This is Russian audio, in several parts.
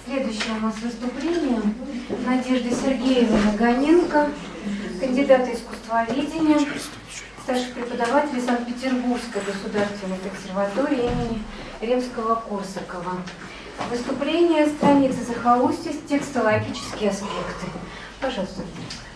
Следующее у нас выступление Надежды Сергеевны Нагоненко, кандидата искусствоведения, старший преподаватель Санкт-Петербургской государственной консерватории имени Римского-Корсакова. Выступление, страницы захолустья, текстологические аспекты. Пожалуйста.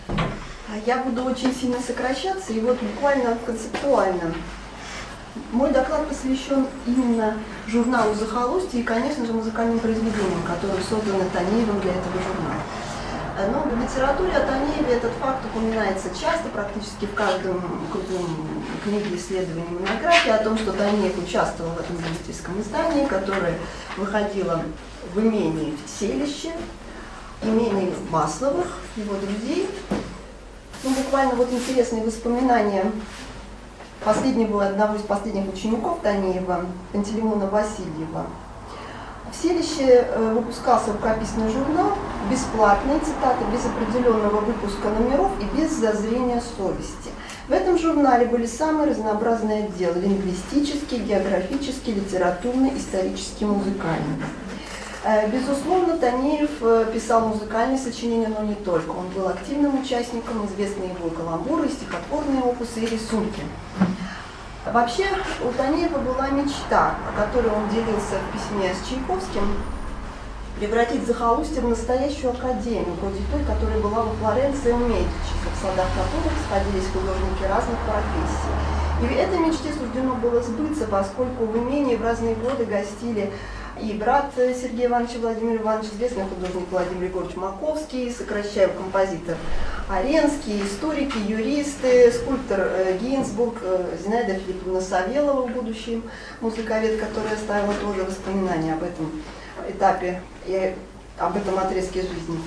Я буду очень сильно сокращаться, и вот буквально концептуально. Мой доклад посвящен именно журналу «Захолустье» и, конечно же, музыкальным произведениям, которые созданы Танеевым для этого журнала. Но в литературе о Танееве этот факт упоминается часто, практически в каждом крупном книге, исследовании, монографии о том, что Танеев участвовал в этом любительском издании, которое выходило в имении Селище, имении Масловых, его друзей. Ну, буквально вот интересные воспоминания. Последний был одного из последних учеников Танеева, Пантелеймона Васильева. В Селище выпускался рукописный журнал, бесплатный, цитаты, без определенного выпуска номеров и без зазрения совести. В этом журнале были самые разнообразные отделы: лингвистический, географический, литературный, исторический, музыкальный. Безусловно, Танеев писал музыкальные сочинения, но не только. Он был активным участником, известны его каламбуры, стихотворные опусы и рисунки. Вообще, у Танеева была мечта, о которой он делился в письме с Чайковским, превратить Захолустье в настоящую академию, вроде той, которая была во Флоренции у Медичи, в садах которых сходились художники разных профессий. И этой мечте суждено было сбыться, поскольку в имении в разные годы гостили и брат Сергея Ивановича Владимир Иванович, известный художник Владимир Егорович Маковский, сокращая композитор Аренский, историки, юристы, скульптор Гинзбург, Зинаида Филипповна Савелова, в будущем музыковед, которая оставила тоже воспоминания об этом этапе и об этом отрезке жизни.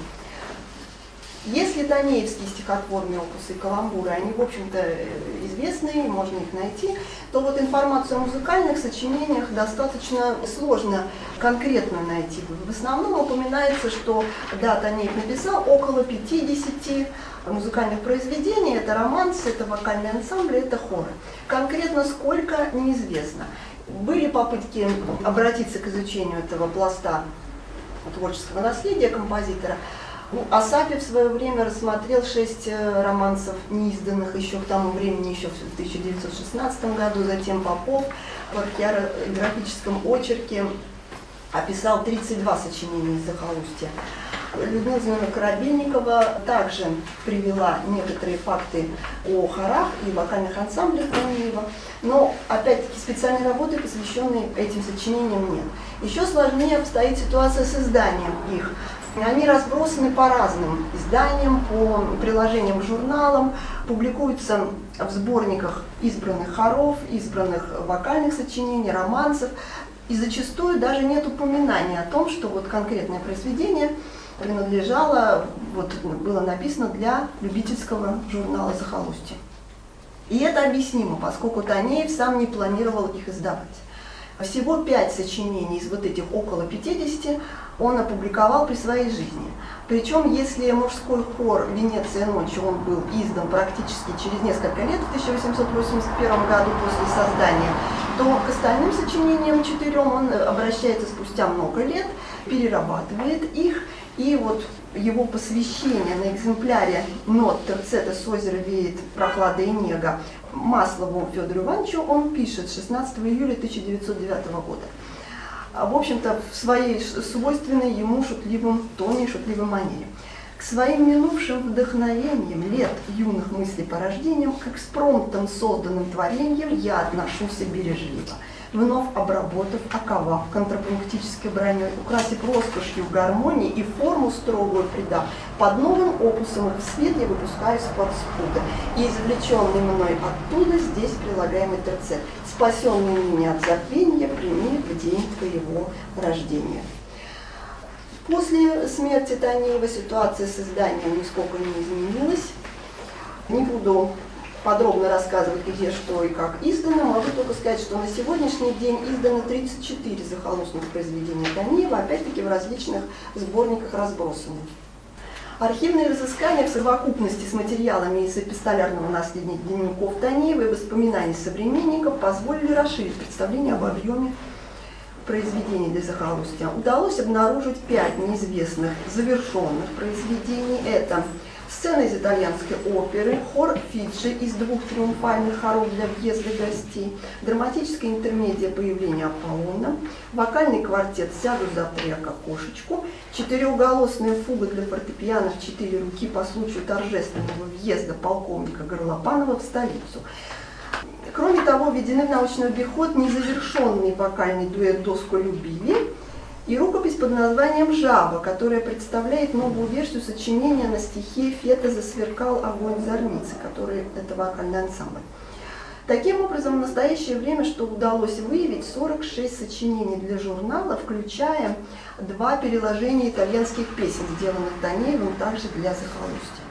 Если танеевские стихотворные опусы и каламбуры, они, в общем-то, известны, можно их найти, то вот информацию о музыкальных сочинениях достаточно сложно конкретно найти. В основном упоминается, что, да, Танеев написал около 50 музыкальных произведений, это романсы, это вокальные ансамбли, это хоры. Конкретно сколько, неизвестно. Были попытки обратиться к изучению этого пласта творческого наследия композитора. Асапи в свое время рассмотрел 6 романсов, неизданных еще к тому времени, еще в 1916 году. Затем Попов в археографическом очерке описал 32 сочинения из Захолустья. Людмила Зиновьевна Корабельникова также привела некоторые факты о хорах и вокальных ансамблях Танеева, но, опять-таки, специальной работы, посвященной этим сочинениям, нет. Еще сложнее обстоит ситуация с изданием их. Они разбросаны по разным изданиям, по приложениям к журналам, публикуются в сборниках избранных хоров, избранных вокальных сочинений, романсов. И зачастую даже нет упоминания о том, что вот конкретное произведение принадлежало, вот, было написано для любительского журнала «Захолустье». И это объяснимо, поскольку Танеев сам не планировал их издавать. Всего 5 сочинений из вот этих около 50 он опубликовал при своей жизни. Причем, если мужской хор «Венеция ночью» он был издан практически через несколько лет, в 1881 году после создания, то к остальным сочинениям 4 он обращается спустя много лет, перерабатывает их, и вот его посвящение на экземпляре нот терцета «С озера веет прохлада и нега» Маслову Федору Ивановичу он пишет 16 июля 1909 года. В общем-то, в своей свойственной ему шутливом тоне и шутливой манере. К своим минувшим вдохновениям лет юных мыслей по рождениям, к экспромтам созданным творениям я отношусь бережливо, вновь обработав, оковав контрапунктической броней, украсив роскошью гармонии и форму строгую придав, под новым опусом их в свет я выпускаюсь под спуда, и извлеченный мной оттуда здесь прилагаемый терцет, спасенный меня от забвения, прими в день твоего рождения. После смерти Танеева ситуация с изданием нисколько не изменилась. Не буду подробно рассказывать, где, что и как издано. Могу только сказать, что на сегодняшний день издано 34 захолустных произведения Танеева, опять-таки в различных сборниках разбросаны. Архивные разыскания в совокупности с материалами из эпистолярного наследия дневников Танеева и воспоминаний современников позволили расширить представление об объеме произведений для захолустья, удалось обнаружить 5 неизвестных завершенных произведений. Это сцена из итальянской оперы, хор Фиджи из 2 триумфальных хоров для въезда гостей, драматическая интермедия «Появление Аполлона», вокальный квартет «Сяду завтра я к окошечку», 4-голосная фуга для фортепиано в 4 руки по случаю торжественного въезда полковника Горлопанова в столицу. Кроме того, введены в научный обиход незавершенный вокальный дуэт «Доску любили» и рукопись под названием «Жаба», которая представляет новую версию сочинения на стихи Фета «Засверкал огонь зорницы», который это вокальный ансамбль. Таким образом, в настоящее время, что удалось выявить, 46 сочинений для журнала, включая 2 переложения итальянских песен, сделанных Танеевым также для захолустья.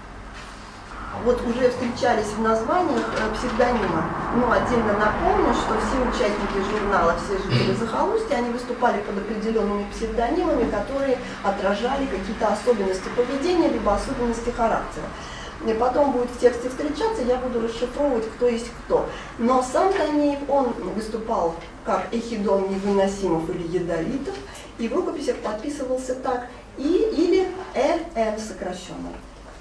Вот уже встречались в названиях псевдонимы. Но отдельно напомню, что все участники журнала, все жители захолустья, они выступали под определенными псевдонимами, которые отражали какие-то особенности поведения, либо особенности характера. И потом будет в тексте встречаться, я буду расшифровывать, кто есть кто. Но сам Танеев, он выступал как Эхидон Невыносимов или Ядовитов, и в рукописях подписывался так или ЭМ сокращенно.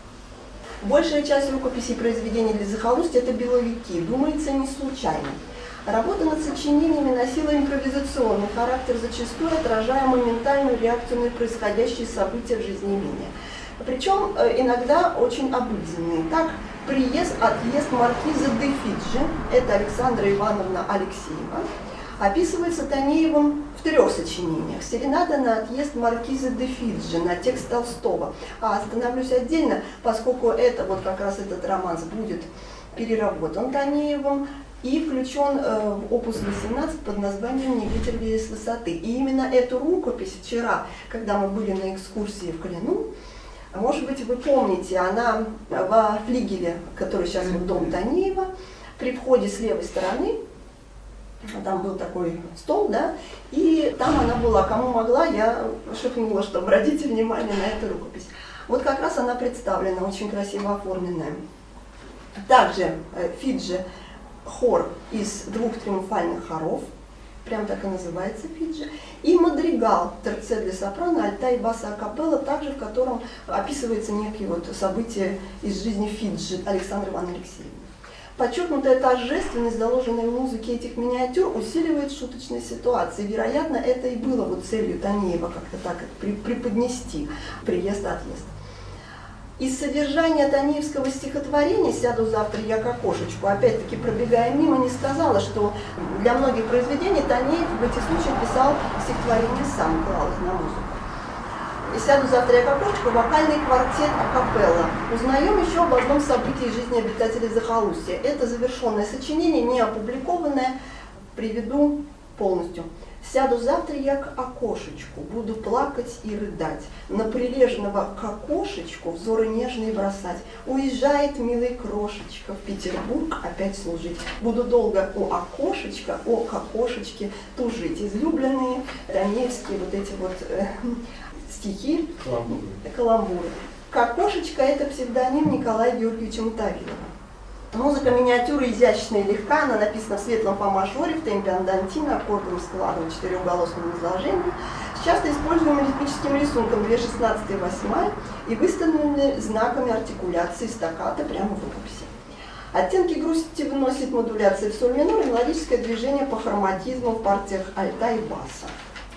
Большая часть рукописей и произведений для захолустья – это беловики, думается, не случайно. Работа над сочинениями носила импровизационный характер, зачастую отражая моментальную реакцию на происходящие события в жизни имения. Причем иногда очень обыденные. Так, приезд, отъезд маркиза де Фиджи, это Александра Ивановна Алексеева, описывается Танеевым в 3 сочинениях. Серенада на отъезд маркиза де Фиджи, на текст Толстого. А остановлюсь отдельно, поскольку это, вот как раз этот романс будет переработан Танеевым и включен в опус 18 под названием «Не ветер веет с высоты». И именно эту рукопись вчера, когда мы были на экскурсии в Клину, может быть, вы помните, она во флигеле, который сейчас в дом Танеева, при входе с левой стороны, там был такой стол, да, и там она была. Кому могла, я шепнула, что обратите внимание на эту рукопись. Вот как раз она представлена, очень красиво оформленная. Также Фиджи хор из 2 триумфальных хоров, прям так и называется Фиджи, и мадригал, терце для сопрано, альта и баса акапелла, также в котором описывается некие вот события из жизни Фиджи Александры Ивановны Алексеевны. Подчеркнутая торжественность, заложенная в музыке этих миниатюр, усиливает шуточные ситуации. Вероятно, это и было вот целью Танеева как-то так преподнести приезд-отъезд. Из содержания Танеевского стихотворения «Сяду завтра я к окошечку», опять-таки пробегая мимо, не сказала, что для многих произведений Танеев в этих случаях писал стихотворение сам, клал их на музыку. И «Сяду завтра я к окошечку» — вокальный квартет акапелла. Узнаем еще об одном событии жизни обитателей захолустья. Это завершенное сочинение, не опубликованное, приведу полностью. «Сяду завтра я к окошечку, буду плакать и рыдать, на прилежного к окошечку взоры нежные бросать. Уезжает милый крошечка в Петербург опять служить. Буду долго у окошечка, о к окошечке тужить». Излюбленные танеевские вот эти вот стихи, каламбуры. «Окошечко» — это псевдоним Николая Георгиевича Мотовилова. Музыка миниатюры изящная и легка, она написана в светлом фа-мажоре, в темпе андантина, аккордовым складом, 4-голосным изложением, с часто используемым ритмическим рисунком 2/16 и 8 и выставлены знаками артикуляции стаккато прямо в рукописи. Оттенки грусти вносит модуляция в соль минор и мелодическое движение по хроматизму в партиях альта и баса.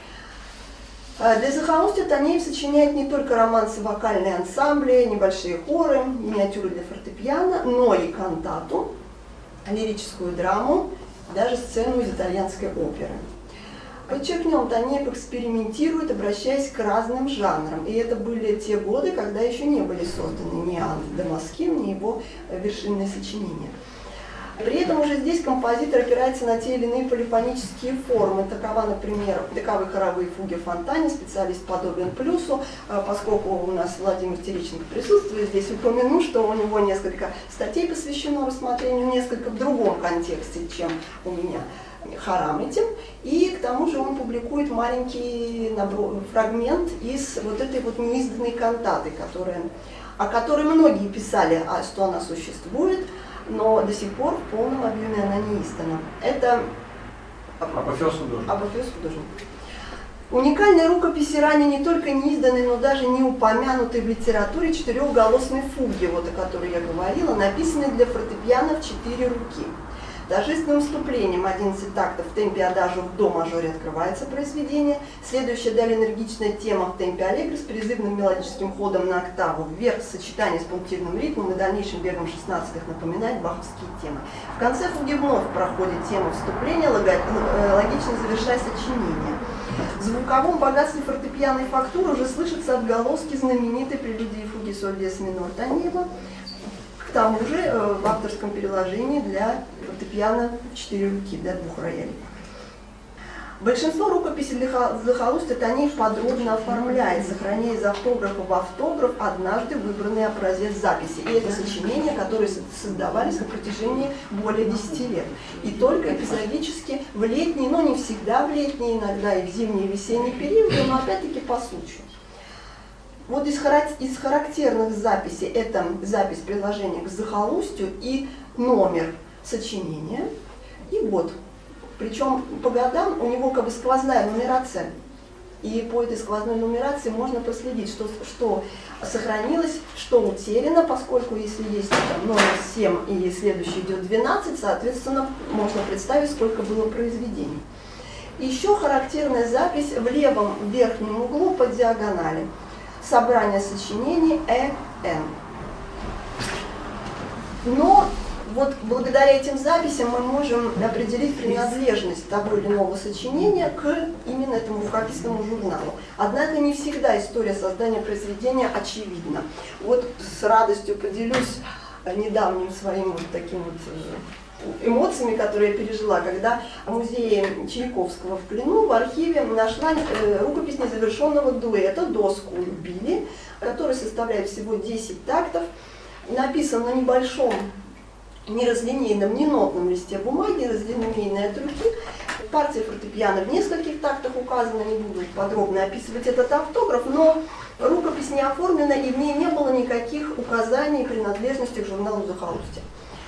Для захолустья Танеев сочиняет не только романсы, вокальные ансамбли, небольшие хоры, миниатюры для фортепиано, но и кантату, лирическую драму, даже сцену из итальянской оперы. Подчеркнем, Танеев экспериментирует, обращаясь к разным жанрам. И это были те годы, когда еще не были созданы ни Анна Дамаскин, ни его вершинные сочинения. При этом уже здесь композитор опирается на те или иные полифонические формы. Таковы хоровые фуги в фонтане, специалист подобен плюсу, поскольку у нас Владимир Терещенко присутствует здесь, упомяну, что у него несколько статей посвящено рассмотрению, несколько в другом контексте, чем у меня, хорам этим. И к тому же он публикует маленький фрагмент из вот этой вот неизданной кантаты, о которой многие писали, что она существует, но до сих пор в полном объеме она не издана. Это апофеоз художника. Уникальной рукописи, ранее не только не изданной, но даже не упомянутой в литературе четырехголосной фуги, вот о которой я говорила, написанной для фортепиано в 4 руки. Торжественным вступлением 11 тактов в темпе адажу в до мажоре открывается произведение. Следующая далее энергичная тема в темпе аллегро с призывным мелодическим ходом на октаву вверх, сочетание с пунктирным ритмом и дальнейшим бегом 16-х напоминает баховские темы. В конце фуги вновь проходит тема вступления, логично завершая сочинение. В звуковом богатстве фортепианной фактуры уже слышатся отголоски знаменитой прелюдии фуги соль диез минор Танеева, к тому же в авторском переложении для фортепиано в 4 руки, для 2 роялей. Большинство рукописей для захолустья Танеев подробно оформляет, сохраняя из автографа в автограф однажды выбранный образец записи. И это сочинения, которые создавались на протяжении более 10 лет. И только эпизодически в летние, но не всегда в летние, иногда и в зимние и весенние периоды, но опять-таки по случаю. Вот из характерных записей это запись приложения к захолустью и номер сочинения. И вот. Причем по годам у него как бы сквозная нумерация. И по этой сквозной нумерации можно проследить, что сохранилось, что утеряно, поскольку если есть там, номер 7 и следующий идет 12, соответственно, можно представить, сколько было произведений. Еще характерная запись в левом верхнем углу по диагонали. Собрание сочинений Э.Н. Но вот благодаря этим записям мы можем определить принадлежность того или иного сочинения к именно этому рукописному журналу. Однако не всегда история создания произведения очевидна. Вот с радостью поделюсь недавним своим вот таким вот эмоциями, которые я пережила, когда в музее Чайковского в Клину в архиве нашла рукопись незавершенного дуэта «Доску любили», который составляет всего 10 тактов, написан на небольшом неразлинейном, ненотном листе бумаги, разлинейной от руки. Партия фортепиано в нескольких тактах указана, не буду подробно описывать этот автограф, но рукопись не оформлена и в ней не было никаких указаний принадлежности к журналу захолустья.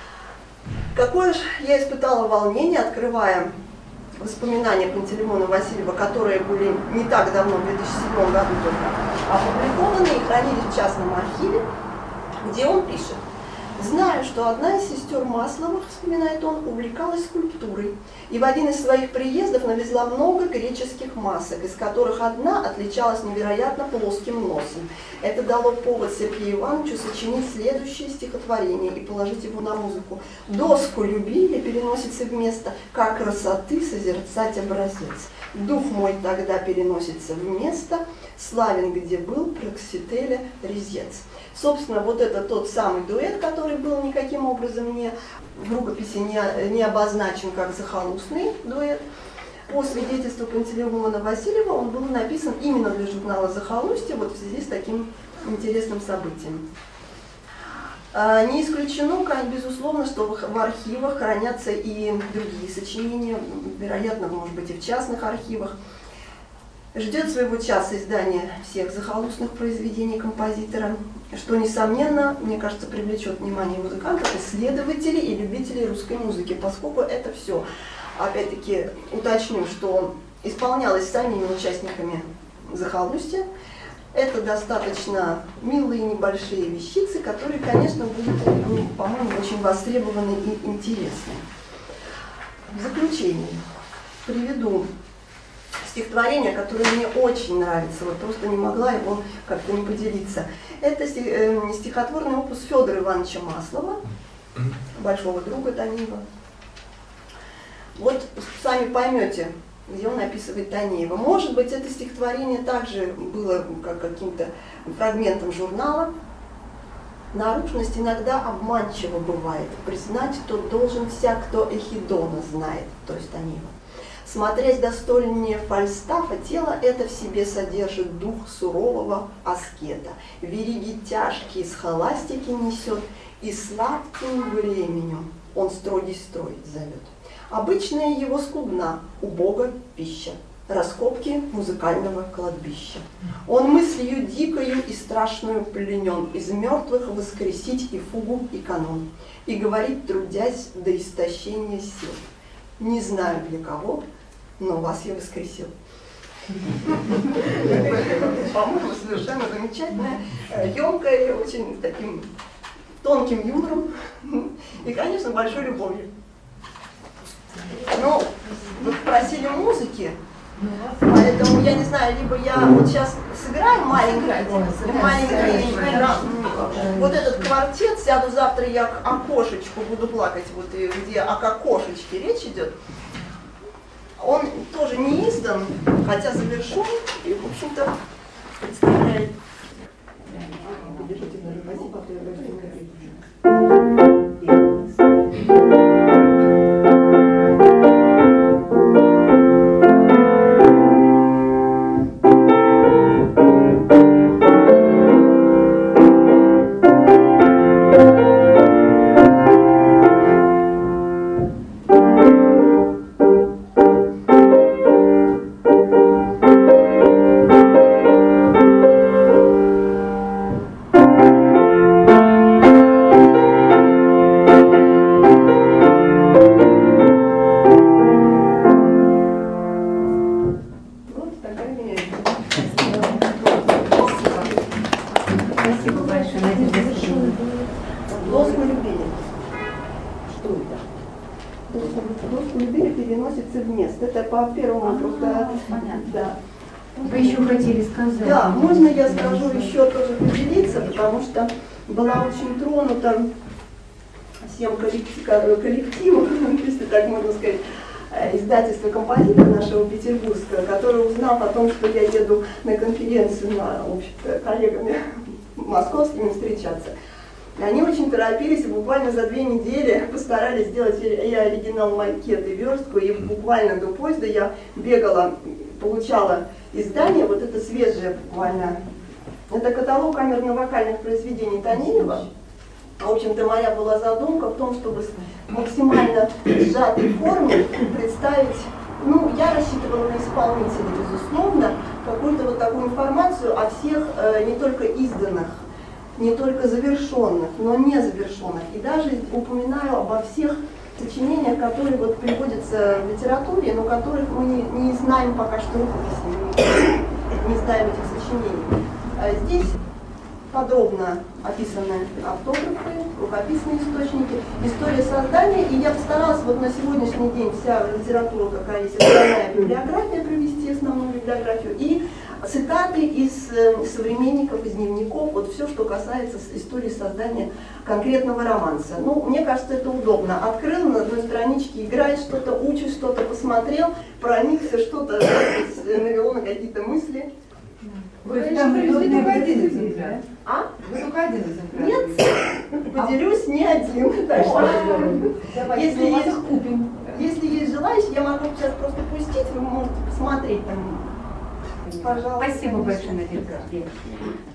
Какое же я испытала волнение, открывая воспоминания Пантелеймона Васильева, которые были не так давно, в 2007 году только опубликованы и хранились в частном архиве, где он пишет: «Знаю, что одна из сестер Масловых, вспоминает он, увлекалась скульптурой, и в один из своих приездов навезла много греческих масок, из которых одна отличалась невероятно плоским носом. Это дало повод Сергею Ивановичу сочинить следующее стихотворение и положить его на музыку. Доску любили переносится вместо, как красоты созерцать образец. Дух мой тогда переносится вместо, славен где был Проксителя резец». Собственно, вот это тот самый дуэт, который был никаким образом в рукописи не обозначен как захолустный дуэт. По свидетельству Пантелеймона Васильева он был написан именно для журнала «Захолустье», вот в связи с таким интересным событием. Не исключено, безусловно, что в архивах хранятся и другие сочинения, вероятно, может быть, и в частных архивах. Ждет своего часа издание всех захолустных произведений композитора, что, несомненно, мне кажется, привлечет внимание музыкантов, исследователей и любителей русской музыки, поскольку это все, опять-таки, уточню, что исполнялось самими участниками захолустья. Это достаточно милые небольшие вещицы, которые, конечно, будут, по-моему, очень востребованы и интересны. В заключение приведу стихотворение, которое мне очень нравится, вот просто не могла его как-то не поделиться. Это стихотворный опус Федора Ивановича Маслова, большого друга Танеева. Вот сами поймете, где он описывает Танеева. Может быть, это стихотворение также было как каким-то фрагментом журнала. Наружность иногда обманчива бывает. Признать, тот должен вся, кто Эхидона знает, то есть Танеева. Смотрясь достойнее Фальстафа, тело это в себе содержит дух сурового аскета. Вериги тяжкие схоластики несет, и сладким временем он строгий строй зовет. Обычная его скудна, убога пища, раскопки музыкального кладбища. Он мыслью дикою и страшную пленен, из мертвых воскресить и фугу, и канон, и говорит, трудясь до истощения сил: не знаю для кого, но вас я воскресил. По-моему, совершенно замечательная, емкая и очень таким тонким юмором и, конечно, большой любовью. Ну, вы просили музыки, поэтому я не знаю, либо я вот сейчас сыграю маленький вот этот квартет, сяду завтра я к окошечку буду плакать, вот и где о окошечке речь идет. Он тоже не издан, хотя завершен и, в общем-то, представляет. По первому просто, да. Вы еще хотели сказать? Да, можно я скажу еще тоже поделиться, потому что была очень тронута всем коллективом, если так можно сказать, издательство «Композитор» нашего петербургского, который узнал о том, что я еду на конференцию на общество коллегами московскими встречаться. Они очень торопились, и буквально за 2 недели постарались сделать и оригинал макет, и верстку, и буквально до поезда я бегала, получала издание, вот это свежее буквально. Это каталог камерно-вокальных произведений Танеева. В общем-то, моя была задумка в том, чтобы в максимально сжатой форме представить, ну, я рассчитывала на исполнителя, безусловно, какую-то вот такую информацию о всех не только изданных, не только завершенных, но не завершенных. И даже упоминаю обо всех сочинениях, которые вот приводятся в литературе, но которых мы не знаем пока что рукописи, не знаем этих сочинений. Здесь подробно описаны автографы, рукописные источники, история создания. И я постаралась вот на сегодняшний день вся литература, какая есть, основная библиография, привести основную библиографию, и цитаты из современников, из дневников, вот все, что касается истории создания конкретного романса. Ну, мне кажется, это удобно. Открыл на одной страничке, играет что-то, учит что-то, посмотрел, проникся, что-то навело на какие-то мысли. Вы там привезли только один экземпляр? А? Вы только один экземпляр? Нет, поделюсь не один. Так что, купим. Если есть желающие, я могу сейчас просто пустить, вы можете посмотреть там. Пожалуйста. Спасибо большое, Надежда Сергеевна.